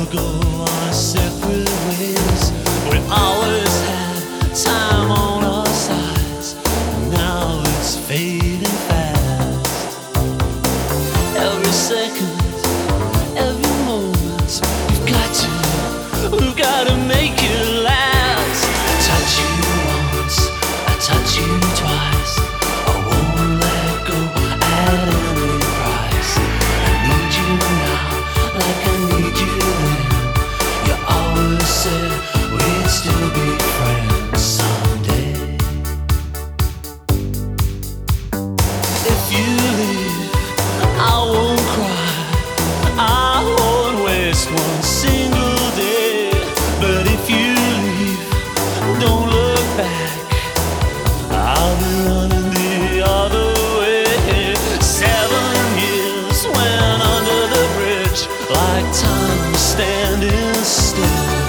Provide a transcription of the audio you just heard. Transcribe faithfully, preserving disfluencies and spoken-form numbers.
never go our separate ways. We always had time on our sides, and now it's fading fast. Every second, every moment, we've got to, we've got to make it last. I touch you once, I touch you twice, I won't let go at any price. I need you now, like I need you then. You always said we'd still be friends someday. If you leave, I won't cry, I won't waste one single day. But if you leave, don't look back, I'll be running the other way. Seven years went under the bridge like time standing still.